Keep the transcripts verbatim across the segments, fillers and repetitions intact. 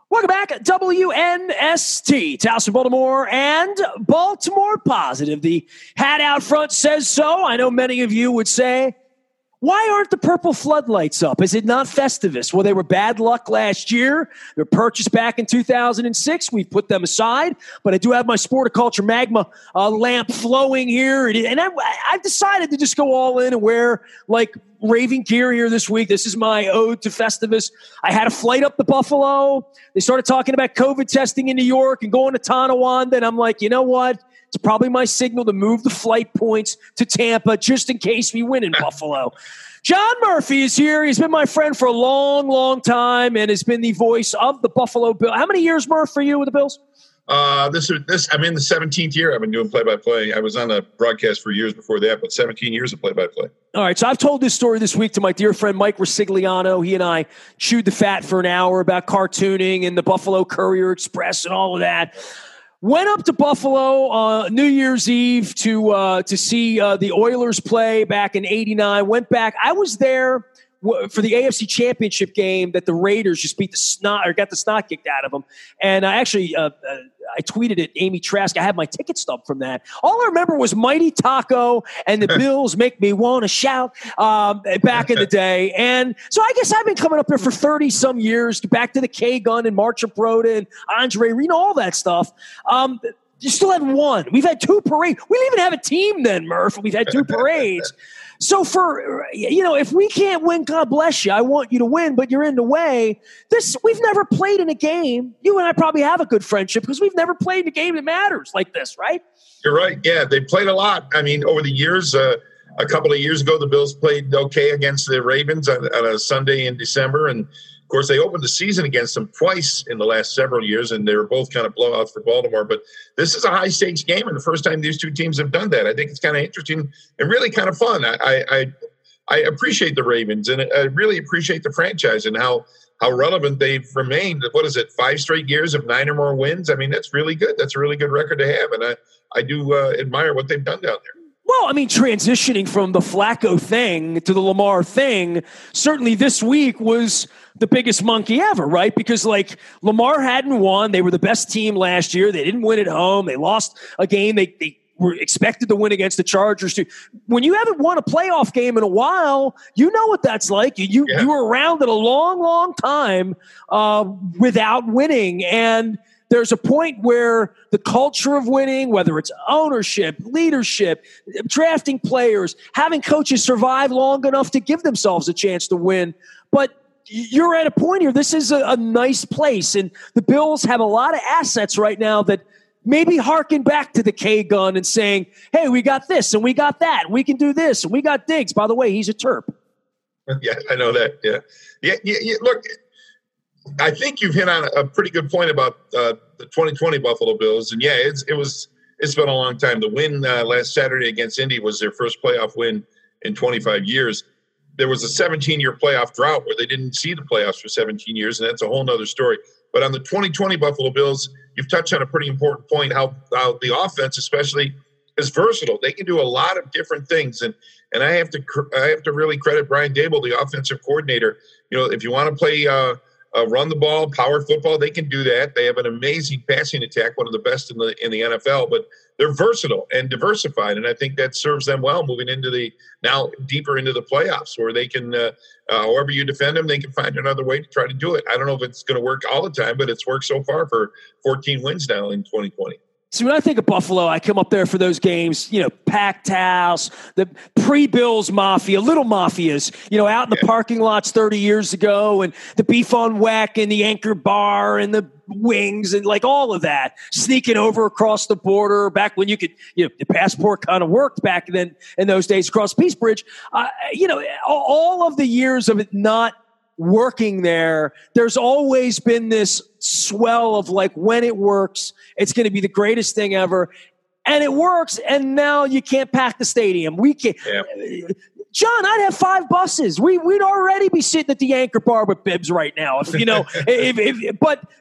Welcome back, W N S T, Towson, Baltimore, and Baltimore Positive. The hat out front says so. I know many of you would say, why aren't the purple floodlights up? Is it not Festivus? Well, they were bad luck last year. They were purchased back in two thousand six. We've put them aside, but I do have my Sporticulture Magma uh, lamp flowing here, and I, I've decided to just go all in and wear, like, raving gear here this week. This is my ode to Festivus. I had a flight up to Buffalo. They started talking about COVID testing in New York and going to Tonawanda, and I'm like, you know what? It's probably my signal to move the flight points to Tampa just in case we win in Buffalo. John Murphy is here. He's been my friend for a long, long time and has been the voice of the Buffalo Bills. How many years, Murph, for you with the Bills? Uh, this is this. I'm in the seventeenth year. I've been doing play-by-play. I was on the broadcast for years before that, but seventeen years of play-by-play. All right, so I've told this story this week to my dear friend Mike Resigliano. He and I chewed the fat for an hour about cartooning and the Buffalo Courier Express and all of that. Went up to Buffalo uh, New Year's Eve to uh, to see uh, the Oilers play back in eighty-nine. Went back. I was there w- for the A F C Championship game that the Raiders just beat the snot or got the snot kicked out of them. And I actually uh, uh, I tweeted at Amy Trask. I had my ticket stub from that. All I remember was Mighty Taco and the Bills make me want to shout um, back in the day. And so I guess I've been coming up there for thirty some years, back to the K-Gun and March of Broda and Andre Reno, all that stuff. Um, you still had one. We've had two parades. We didn't even have a team then, Murph. We've had two parades. So for, you know, if we can't win, God bless you. I want you to win, but you're in the way. This, we've never played in a game. You and I probably have a good friendship because we've never played in a game that matters like this, right? You're right. Yeah, they played a lot. I mean, over the years, uh, a couple of years ago, the Bills played okay against the Ravens on, on a Sunday in December. And, of course, they opened the season against them twice in the last several years, and they were both kind of blowouts for Baltimore. But this is a high-stakes game, and the first time these two teams have done that. I think it's kind of interesting and really kind of fun. I, I, I appreciate the Ravens, and I really appreciate the franchise and how, how relevant they've remained. What is it, five straight years of nine or more wins? I mean, that's really good. That's a really good record to have, and I, I do uh, admire what they've done down there. Well, I mean, transitioning from the Flacco thing to the Lamar thing, certainly this week was the biggest monkey ever, right? Because, like, Lamar hadn't won. They were the best team last year. They didn't win at home. They lost a game they, they were expected to win against the Chargers, too. When you haven't won a playoff game in a while, you know what that's like. You you, yeah. you were around it a long, long time uh, without winning, and there's a point where the culture of winning, whether it's ownership, leadership, drafting players, having coaches survive long enough to give themselves a chance to win. But you're at a point here. This is a, a nice place. And the Bills have a lot of assets right now that maybe harken back to the K-Gun and saying, hey, we got this and we got that. And we can do this. And we got Diggs. By the way, he's a Terp. Yeah, I know that. Yeah. Yeah. yeah, yeah. Look, I think you've hit on a pretty good point about uh, the twenty twenty Buffalo Bills. And, yeah, it's, it was, it's been a long time. The win uh, last Saturday against Indy was their first playoff win in twenty-five years. There was a seventeen-year playoff drought where they didn't see the playoffs for seventeen years, and that's a whole nother story. But on the twenty twenty Buffalo Bills, you've touched on a pretty important point, how, how the offense especially is versatile. They can do a lot of different things. And and I have to I have to really credit Brian Daboll, the offensive coordinator. You know, if you want to play uh, – Uh, run the ball, power football, they can do that. They have an amazing passing attack, one of the best in the in the N F L, but they're versatile and diversified, and I think that serves them well moving into the now deeper into the playoffs where they can, uh, uh, however you defend them, they can find another way to try to do it. I don't know if it's going to work all the time, but it's worked so far for fourteen wins now in twenty twenty. So when I think of Buffalo, I come up there for those games, you know, packed house, the pre-Bills mafia, little mafias, you know, out in the yeah. parking lots thirty years ago, and the beef on whack and the Anchor Bar and the wings and like all of that, sneaking over across the border back when you could, you know, the passport kind of worked back then in those days across Peace Bridge. Uh, you know, all of the years of it not working there, there's always been this swell of like, when it works, it's going to be the greatest thing ever. And it works. And now you can't pack the stadium. We can't. Yeah. John, I'd have five buses. We, we'd already be sitting at the Anchor Bar with bibs right now. If, you know, if, if, but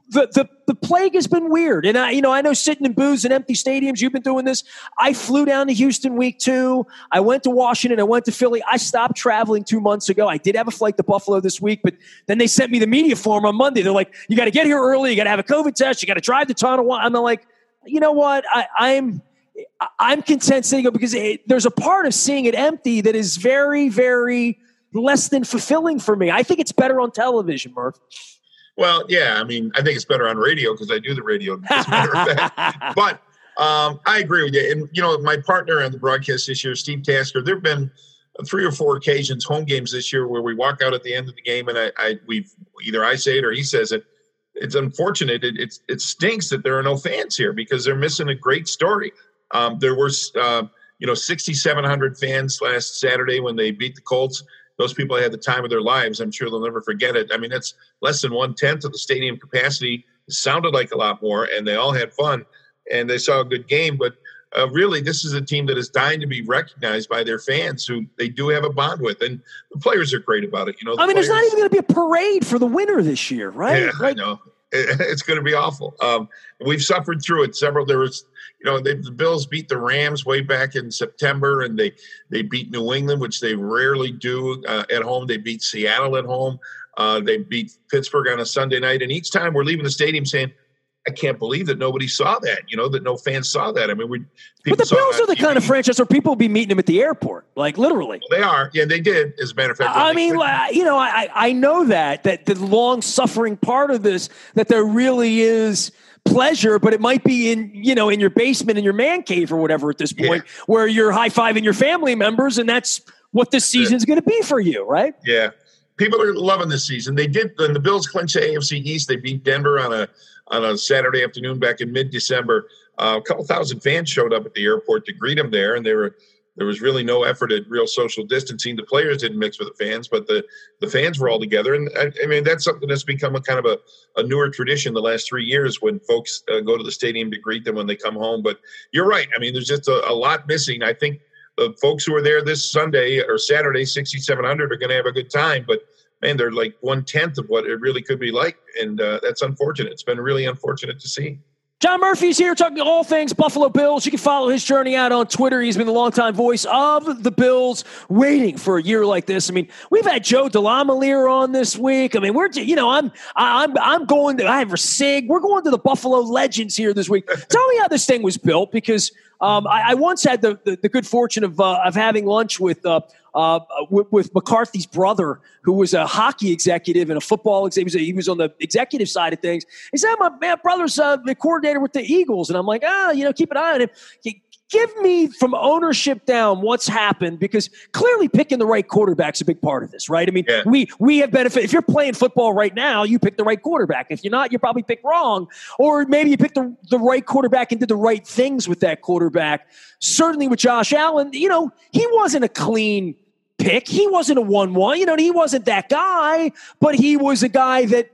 the, the the plague has been weird. And I, you know, I know sitting in booths and empty stadiums, you've been doing this. I flew down to Houston week two. I went to Washington. I went to Philly. I stopped traveling two months ago. I did have a flight to Buffalo this week, but then they sent me the media form on Monday. They're like, you got to get here early. You got to have a COVID test. You got to drive to Tonawanda. I'm like, you know what? I, I'm, I'm content sitting because it, there's a part of seeing it empty that is very, very less than fulfilling for me. I think it's better on television, Murph. Well, yeah, I mean, I think it's better on radio because I do the radio, as a matter of fact. But um, I agree with you. And, you know, my partner on the broadcast this year, Steve Tasker, there have been three or four occasions, home games this year, where we walk out at the end of the game and I, I we've either I say it or he says it. It's unfortunate. It, it's, it stinks that there are no fans here because they're missing a great story. Um, there were, uh, you know, sixty-seven hundred fans last Saturday when they beat the Colts. Those people had the time of their lives. I'm sure they'll never forget it. I mean, that's less than one-tenth of the stadium capacity. It sounded like a lot more, and they all had fun, and they saw a good game. But uh, really, this is a team that is dying to be recognized by their fans who they do have a bond with. And the players are great about it. You know, the I mean, players, there's not even going to be a parade for the winner this year, right? Yeah, like, I know. It's going to be awful. Um, we've suffered through it. Several, there was, you know, they, the Bills beat the Rams way back in September, and they they beat New England, which they rarely do uh, at home. They beat Seattle at home. Uh, they beat Pittsburgh on a Sunday night, and each time we're leaving the stadium saying, I can't believe that nobody saw that, you know, that no fans saw that. I mean, we. But the Bills are the T V. Kind of franchise where people will be meeting them at the airport, like literally. Well, they are. Yeah, they did, as a matter of fact. I mean, you know, I, I know that, that the long-suffering part of this, that there really is pleasure, but it might be in, you know, in your basement, in your man cave or whatever at this point, yeah. where you're high-fiving your family members, and that's what this season's going to be for you, right? Yeah. People are loving this season. They did, when the Bills clinched the A F C East, they beat Denver on a on a Saturday afternoon back in mid-December. Uh, a couple thousand fans showed up at the airport to greet them there, and they were there was really no effort at real social distancing. The players didn't mix with the fans, but the, the fans were all together. And, I, I mean, that's something that's become a kind of a, a newer tradition the last three years when folks uh, go to the stadium to greet them when they come home. But you're right. I mean, there's just a, a lot missing. I think the folks who are there this Sunday or Saturday, sixty-seven hundred, are going to have a good time. But man, they're like one-tenth of what it really could be like, and uh, that's unfortunate. It's been really unfortunate to see. John Murphy's here talking all things Buffalo Bills. You can follow his journey out on Twitter. He's been the longtime voice of the Bills, waiting for a year like this. I mean, we've had Joe DeLamielleure on this week. I mean, we're, you know, I'm, I'm, I'm going to, I have a Sig. We're going to the Buffalo Legends here this week. Tell me how this thing was built, because um, I, I once had the, the, the good fortune of, uh, of having lunch with, uh, Uh, with, with McCarthy's brother, who was a hockey executive and a football executive. He was on the executive side of things. He said, my, my brother's uh, the coordinator with the Eagles. And I'm like, ah, you know, keep an eye on him. He, give me from ownership down what's happened, because clearly picking the right quarterback's a big part of this, right? I mean, yeah. we we have benefit. If you're playing football right now, you pick the right quarterback. If you're not, you probably pick wrong. Or maybe you picked the, the right quarterback and did the right things with that quarterback. Certainly with Josh Allen, you know, he wasn't a clean pick. He wasn't a one one. You know, he wasn't that guy, but he was a guy that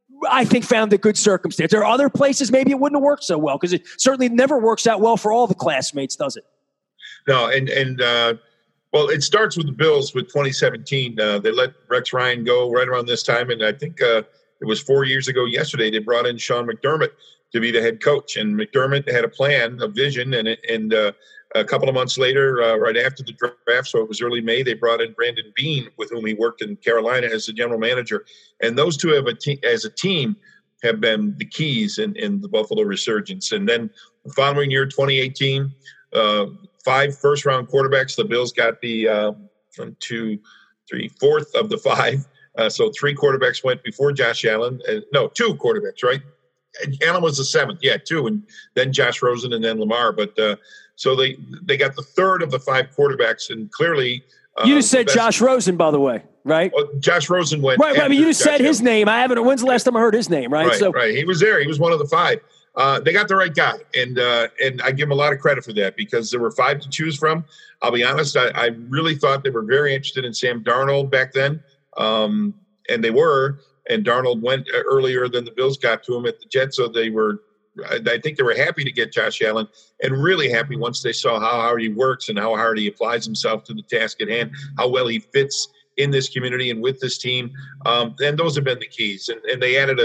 I think found a good circumstance. There are other places maybe it wouldn't have worked so well, because it certainly never works out well for all the classmates, does it? No, and, and uh, well, it starts with the Bills with twenty seventeen. Uh, they let Rex Ryan go right around this time, and I think uh, it was four years ago yesterday they brought in Sean McDermott to be the head coach, and McDermott had a plan, a vision, and and uh, a couple of months later, uh, right after the draft, so it was early May, they brought in Brandon Beane, with whom he worked in Carolina as the general manager. And those two have a te- as a team have been the keys in, in the Buffalo resurgence. And then the following year, twenty eighteen, uh, five first-round quarterbacks. The Bills got the uh, from two, three, fourth of the five. Uh, so three quarterbacks went before Josh Allen. Uh, no, two quarterbacks, right? Allen was the seventh. Yeah, two. And then Josh Rosen and then Lamar. But uh, so they they got the third of the five quarterbacks, and clearly uh, you just said Josh Rosen, by the way, right? Well, Josh Rosen went right. right I mean, you just Josh said his Allen. name. I haven't. When's the last time I heard his name? Right. Right. So right. He was there. He was one of the five. Uh, they got the right guy, and uh, and I give him a lot of credit for that, because there were five to choose from. I'll be honest. I, I really thought they were very interested in Sam Darnold back then, um, and they were. And Darnold went earlier than the Bills got to him at the Jets, so they were. I think they were happy to get Josh Allen, and really happy once they saw how hard he works and how hard he applies himself to the task at hand, how well he fits in this community and with this team. Um, and those have been the keys. And, and they added a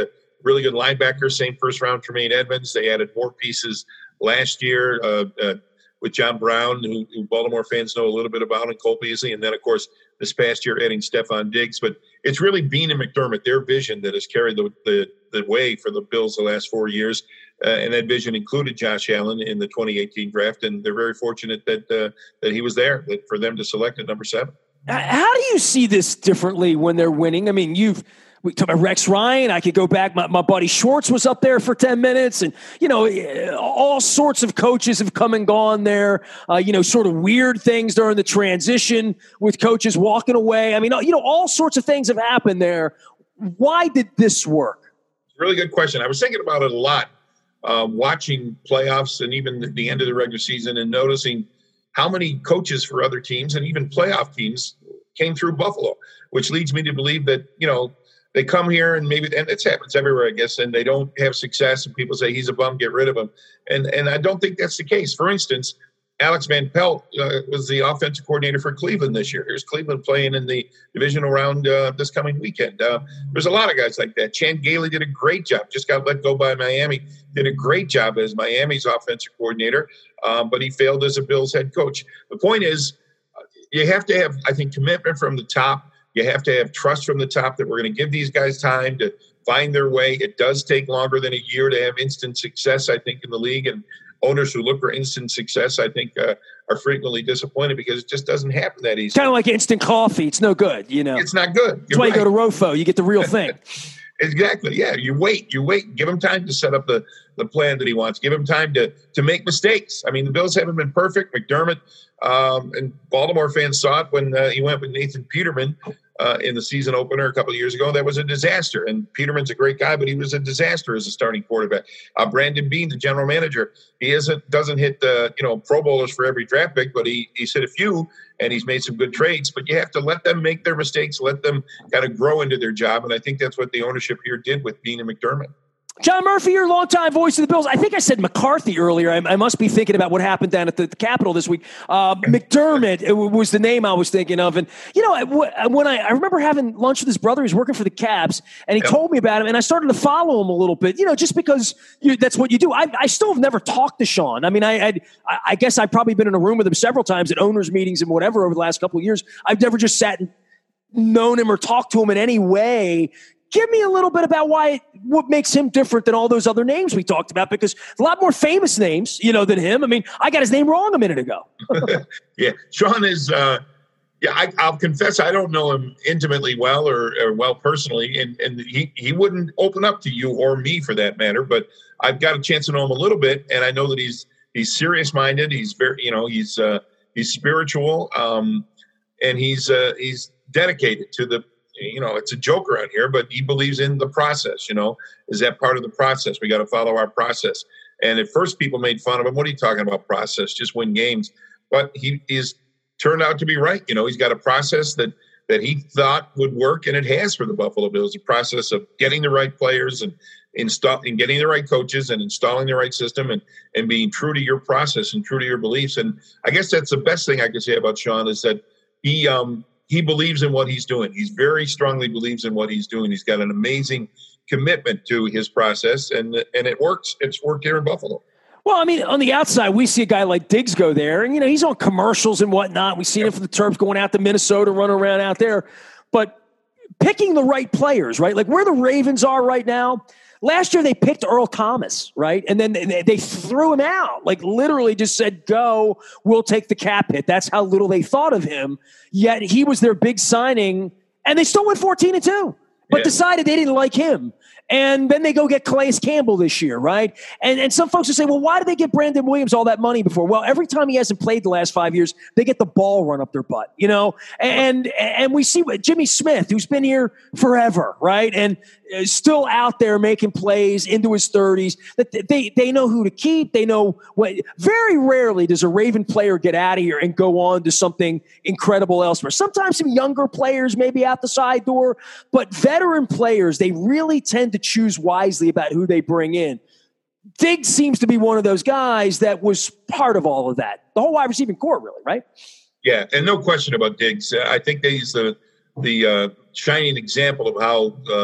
really good linebacker, same first round Tremaine Edmonds. They added more pieces last year uh, uh, with John Brown, who, who Baltimore fans know a little bit about, and Cole Beasley. And then, of course, this past year adding Stephon Diggs. But it's really Beane and McDermott, their vision that has carried the, the, the way for the Bills the last four years. Uh, and that vision included Josh Allen in the twenty eighteen draft. And they're very fortunate that uh, that he was there, that for them to select at number seven. How do you see this differently when they're winning? I mean, you've we talked about Rex Ryan. I could go back. My, my buddy Schwartz was up there for ten minutes. And, you know, all sorts of coaches have come and gone there. Uh, you know, sort of weird things during the transition with coaches walking away. I mean, you know, all sorts of things have happened there. Why did this work? It's a really good question. I was thinking about it a lot, uh, watching playoffs and even the end of the regular season and noticing how many coaches for other teams and even playoff teams came through Buffalo, which leads me to believe that, you know, they come here and maybe, and it happens everywhere, I guess, and they don't have success and people say he's a bum, get rid of him. And and I don't think that's the case. For instance, Alex Van Pelt uh, was the offensive coordinator for Cleveland this year. Here's Cleveland playing in the divisional round uh, this coming weekend. Uh, there's a lot of guys like that. Chan Gailey did a great job. Just got let go by Miami. Did a great job as Miami's offensive coordinator, um, but he failed as a Bills head coach. The point is, you have to have, I think, commitment from the top. You have to have trust from the top that we're going to give these guys time to find their way. It does take longer than a year to have instant success, I think, in the league. And owners who look for instant success, I think, uh, are frequently disappointed because it just doesn't happen that easy. Kind of like instant coffee. It's no good, you know. It's not good. That's why right. You go to Rofo. You get the real thing. Exactly. Yeah. You wait. You wait. Give him time to set up the, the plan that he wants. Give him time to to make mistakes. I mean, the Bills haven't been perfect. McDermott um, and Baltimore fans saw it when uh, he went with Nathan Peterman uh, in the season opener a couple of years ago. That was a disaster. And Peterman's a great guy, but he was a disaster as a starting quarterback. Uh, Brandon Beane, the general manager, he isn't doesn't hit the you know Pro Bowlers for every draft pick, but he he's hit a few and he's made some good trades. But you have to let them make their mistakes, let them kind of grow into their job. And I think that's what the ownership here did with Beane and McDermott. John Murphy, your longtime voice of the Bills. I think I said McCarthy earlier. I, I must be thinking about what happened down at the, the Capitol this week. Uh, McDermott it was the name I was thinking of. And, you know, when I, I remember having lunch with his brother, he was working for the Cabs, and he yep. told me about him, and I started to follow him a little bit, you know, just because you, that's what you do. I, I still have never talked to Sean. I mean, I, I I guess I've probably been in a room with him several times at owners' meetings and whatever over the last couple of years. I've never just sat and known him or talked to him in any way. Give me a little bit about why, what makes him different than all those other names we talked about, because a lot more famous names, you know, than him. I mean, I got his name wrong a minute ago. Yeah. Sean is, uh, yeah, I, I'll confess, I don't know him intimately well or, or well personally, and, and he, he wouldn't open up to you or me for that matter, but I've got a chance to know him a little bit. And I know that he's, he's serious minded. He's very, you know, he's, uh, he's spiritual. Um, and he's, uh, he's dedicated to the, you know, it's a joke around here, but he believes in the process, you know, is that part of the process? We got to follow our process. And at first people made fun of him. What are you talking about process? Just win games. But he is turned out to be right. You know, he's got a process that, that he thought would work, and it has for the Buffalo Bills, a process of getting the right players and install and getting the right coaches and installing the right system and, and being true to your process and true to your beliefs. And I guess that's the best thing I can say about Sean is that he, um, He believes in what he's doing. He's very strongly believes in what he's doing. He's got an amazing commitment to his process, and and it works. It's worked here in Buffalo. Well, I mean, on the outside, we see a guy like Diggs go there, and, you know, he's on commercials and whatnot. We've seen yep. it for the Terps going out to Minnesota, running around out there. But picking the right players, right? Like where the Ravens are right now, last year they picked Earl Thomas, right? And then they, they threw him out, like literally just said, go, we'll take the cap hit. That's how little they thought of him. Yet he was their big signing, and they still went fourteen and two, but yeah. decided they didn't like him. And then they go get Calais Campbell this year, right? And and some folks will say, well, why did they get Brandon Williams all that money before? Well, every time he hasn't played the last five years, they get the ball run up their butt, you know? And and we see what Jimmy Smith, who's been here forever, right? And is still out there making plays into his thirties. That they they know who to keep. They know what. Very rarely does a Raven player get out of here and go on to something incredible elsewhere. Sometimes some younger players maybe out the side door, but veteran players, they really tend to choose wisely about who they bring in. Diggs seems to be one of those guys that was part of all of that. The whole wide receiving core, really, right? Yeah, and no question about Diggs. I think that he's the the uh, shining example of how uh, they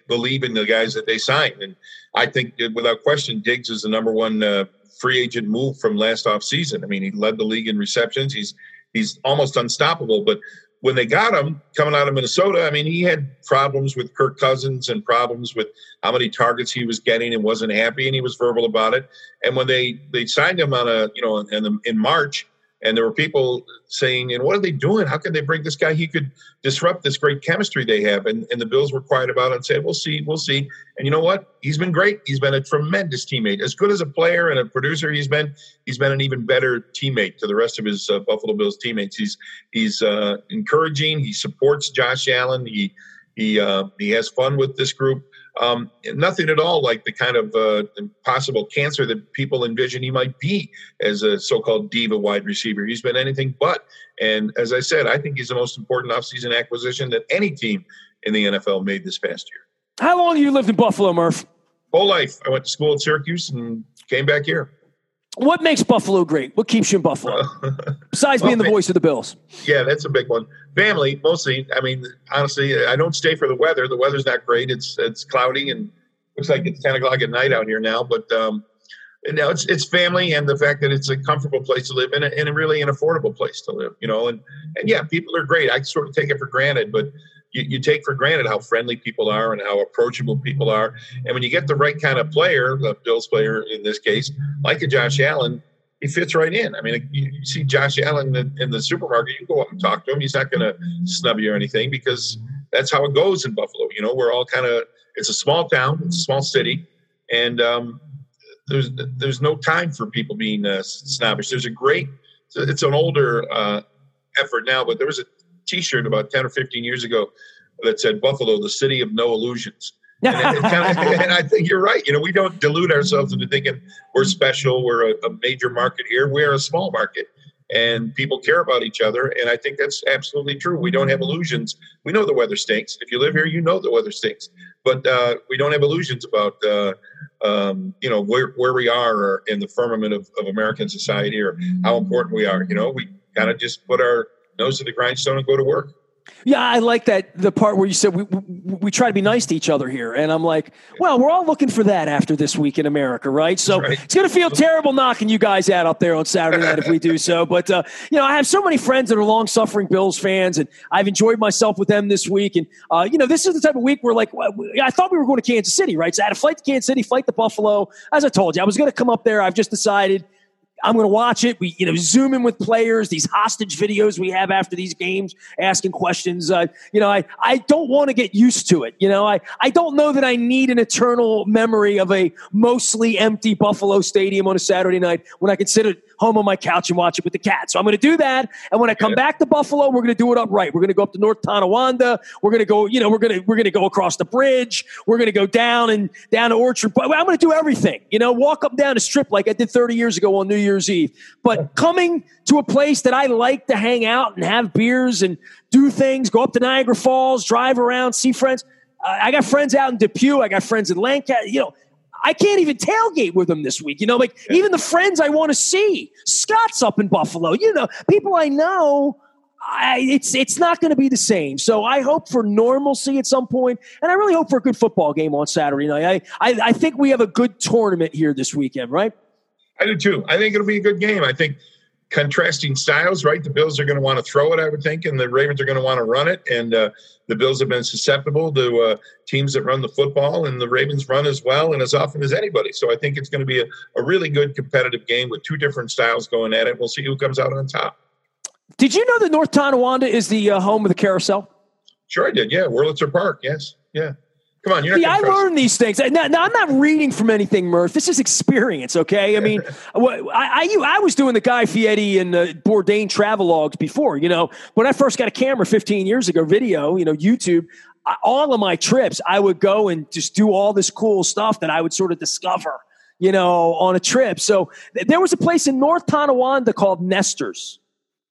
believe in the guys that they sign. And I think without question, Diggs is the number one uh, free agent move from last offseason. I mean, he led the league in receptions. He's he's almost unstoppable. But when they got him coming out of Minnesota, I mean, he had problems with Kirk Cousins and problems with how many targets he was getting and wasn't happy, and he was verbal about it. And when they, they signed him on a, you know, in, in March, and there were people saying, and what are they doing? How can they bring this guy? He could disrupt this great chemistry they have. And, and the Bills were quiet about it and said, we'll see, we'll see. And you know what? He's been great. He's been a tremendous teammate. As good as a player and a producer he's been, he's been an even better teammate to the rest of his uh, Buffalo Bills teammates. He's he's uh, encouraging. He supports Josh Allen. He he uh, he has fun with this group. Um, nothing at all like the kind of uh, possible cancer that people envision he might be as a so-called diva wide receiver. He's been anything but. And as I said, I think he's the most important offseason acquisition that any team in the N F L made this past year. How long have you lived in Buffalo, Murph? Whole life. I went to school at Syracuse and came back here. What makes Buffalo great? What keeps you in Buffalo? Besides well, being the voice of the Bills. Yeah, that's a big one. Family, mostly. I mean, honestly, I don't stay for the weather. The weather's not great. It's it's cloudy and looks like it's ten o'clock at night out here now. But um, you know, it's it's family and the fact that it's a comfortable place to live in and a really an affordable place to live. You know, and and yeah, people are great. I sort of take it for granted, but you, you take for granted how friendly people are and how approachable people are. And when you get the right kind of player, the Bills player in this case, like a Josh Allen, he fits right in. I mean, you, you see Josh Allen in the, in the supermarket, you go up and talk to him. He's not going to snub you or anything because that's how it goes in Buffalo. You know, we're all kind of – it's a small town. It's a small city. And um, there's there's no time for people being uh, snobbish. There's a great – it's an older uh, effort now, but there was a T-shirt about ten or fifteen years ago that said Buffalo, the city of no illusions. and, it, it kind of, and I think you're right. You know, we don't delude ourselves into thinking we're special. We're a, a major market here. We're a small market, and people care about each other. And I think that's absolutely true. We don't have illusions. We know the weather stinks. If you live here, you know the weather stinks. But uh, we don't have illusions about, uh, um, you know, where, where we are in the firmament of, of American society or how important we are. You know, we kind of just put our nose to the grindstone and go to work. Yeah, I like that, the part where you said we, we we try to be nice to each other here. And I'm like, well, we're all looking for that after this week in America, right? So right. It's going to feel terrible knocking you guys out up there on Saturday night if we do so. But, uh, you know, I have so many friends that are long-suffering Bills fans, and I've enjoyed myself with them this week. And, uh, you know, this is the type of week where, like, I thought we were going to Kansas City, right? So I had a flight to Kansas City, flight to Buffalo. As I told you, I was going to come up there. I've just decided – I'm going to watch it. We, you know, zoom in with players, these hostage videos we have after these games, asking questions. Uh, you know, I, I don't want to get used to it. You know, I, I don't know that I need an eternal memory of a mostly empty Buffalo stadium on a Saturday night when I can sit at home on my couch and watch it with the cat. So I'm going to do that. And when I come back to Buffalo, we're going to do it upright. We're going to go up to North Tonawanda. We're going to go, you know, we're going to, we're going to go across the bridge. We're going to go down and down to Orchard. I'm going to do everything, you know, walk up and down the strip like I did thirty years ago on New Year's Eve. But coming to a place that I like to hang out and have beers and do things, go up to Niagara Falls, drive around, see friends. Uh, I got friends out in Depew. I got friends in Lancaster, you know, I can't even tailgate with them this week. You know, like yeah. even the friends I want to see. Scott's up in Buffalo. You know, people I know, I, it's it's not going to be the same. So I hope for normalcy at some point, and I really hope for a good football game on Saturday night. I, I, I think we have a good tournament here this weekend, right? I do too. I think it'll be a good game. I think contrasting styles, right? The Bills are going to want to throw it, I would think, and the Ravens are going to want to run it. And uh, the Bills have been susceptible to uh, teams that run the football, and the Ravens run as well and as often as anybody. So I think it's going to be a, a really good competitive game with two different styles going at it. We'll see who comes out on top. Did you know that North Tonawanda is the uh, home of the carousel? Sure I did, yeah. Wurlitzer Park, yes, yeah. Come on, you're not See, I learned these things. Now, now, I'm not reading from anything, Murph. This is experience, okay? I mean, I, I, I was doing the Guy Fieri and uh, Bourdain travelogues before, you know. When I first got a camera fifteen years ago, video, you know, YouTube, I, all of my trips, I would go and just do all this cool stuff that I would sort of discover, you know, on a trip. So th- there was a place in North Tonawanda called Nestor's.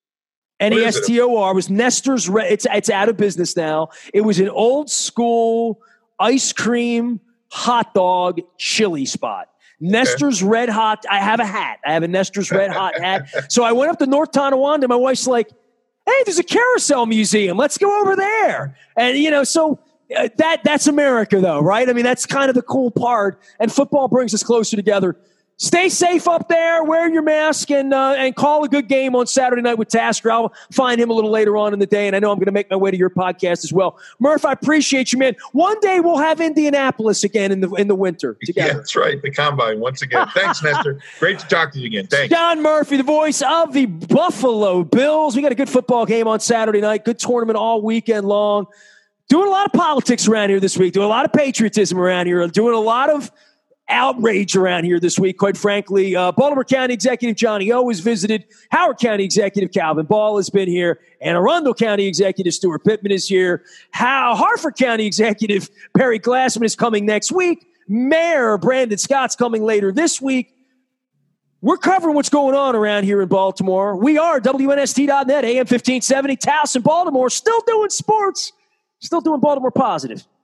N E S T O R was Nestor's. Re- it's, it's out of business now. It was an old school ice cream, hot dog, chili spot. Nestor's okay. Red Hot. I have a hat. I have a Nestor's Red Hot hat. So I went up to North Tonawanda. And my wife's like, hey, there's a carousel museum. Let's go over there. And, you know, so uh, that that's America, though, right? I mean, that's kind of the cool part, and football brings us closer together. Stay safe up there, wear your mask, and uh, and call a good game on Saturday night with Tasker. I'll find him a little later on in the day, and I know I'm going to make my way to your podcast as well. Murph, I appreciate you, man. One day we'll have Indianapolis again in the in the winter together. Yeah, that's right. The Combine once again. Thanks, Nestor. Great to talk to you again. Thanks. John Murphy, the voice of the Buffalo Bills. We got a good football game on Saturday night. Good tournament all weekend long. Doing a lot of politics around here this week. Doing a lot of patriotism around here. Doing a lot of outrage around here this week, quite frankly. Uh, Baltimore County Executive Johnny O has visited. Howard County Executive Calvin Ball has been here. Anne Arundel County Executive Stuart Pittman is here. How Harford County Executive Perry Glassman is coming next week. Mayor Brandon Scott's coming later this week. We're covering what's going on around here in Baltimore. We are W N S T dot net, A M fifteen seventy, Towson, Baltimore, still doing sports, still doing Baltimore positive.